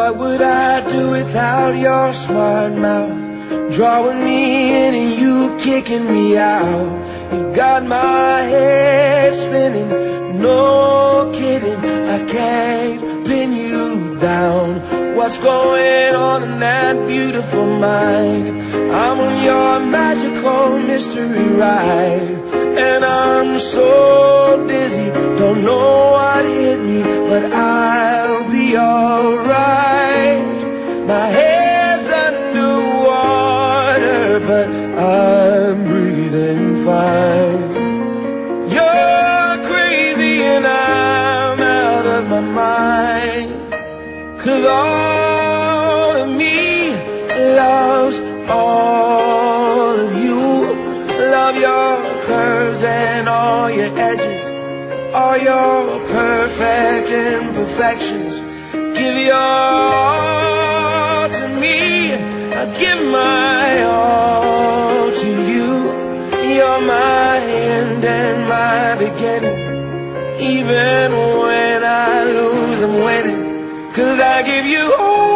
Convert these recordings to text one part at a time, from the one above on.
What would I do without your smart mouth? Drawing me in and you kicking me out. You got my head spinning, no kidding, I can't pin you down. What's going on in that beautiful mind? I'm on your magical mystery ride, and I'm so dizzy, don't know what hit me, but I'll be alright. My head's underwater, but I'm breathing fine. You're crazy and I'm out of my mind, 'cause all of me loves all of you. Love your curves and all your edges, all your perfect imperfections. Give your all to me, I give my all to you. You're my end and my beginning. Even when I lose, I'm winning, 'cause I give you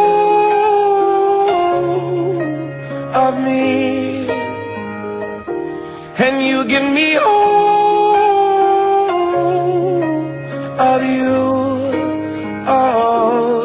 all of me, and you give me all of you. Oh,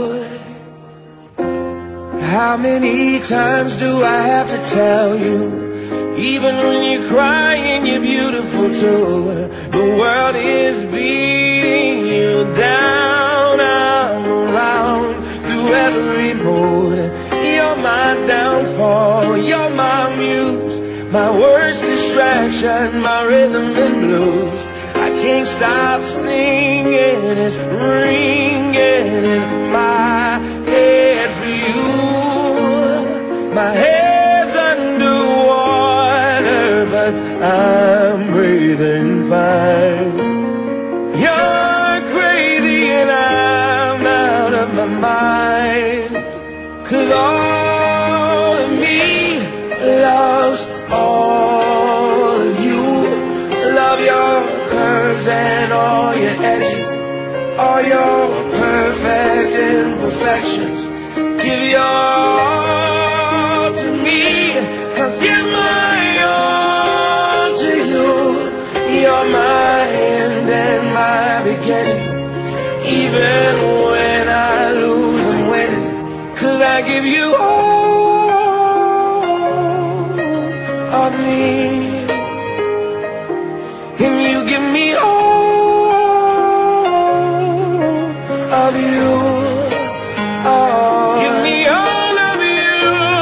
how many times do I have to tell you? Even when you're crying, you're beautiful too. The world is beating you down. I'm around through every mood. You're my downfall, you're my muse, my worst distraction, my rhythm and blues. I can't stop singing, it's ringing in my head for you. My head's underwater, but I'm breathing fine. You're crazy and I'm out of my mind, 'cause all of me loves all of you. Love your curves and all your edges, all your perfect imperfections. Give your all to me, I'll give my all to you. You're my end and my beginning. Even when I lose, I'm winning, 'cause I give you all of me, and you give me all of you. Oh, give me all of you.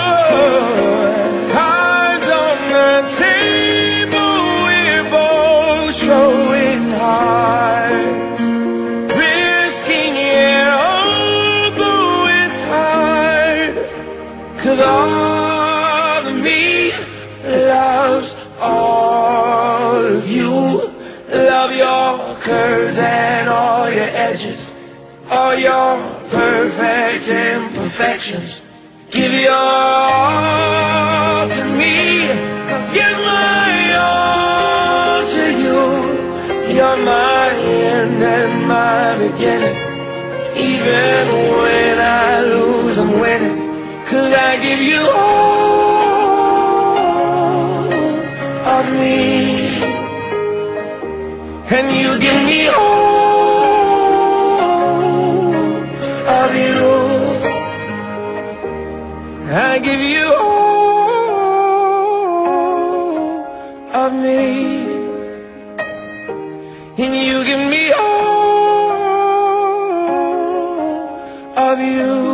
Cards on the table, we're both showing hearts, risking it although it's hard, 'cause all of me loves all of you. Love your curves and all your edges, all your perfect imperfections. Give your all to me, I'll give my all to you. You're my end and my beginning. Even when I lose, I'm winning, 'cause I give you all of me, and you give me all of you. I give you all of me, and you give me all of you.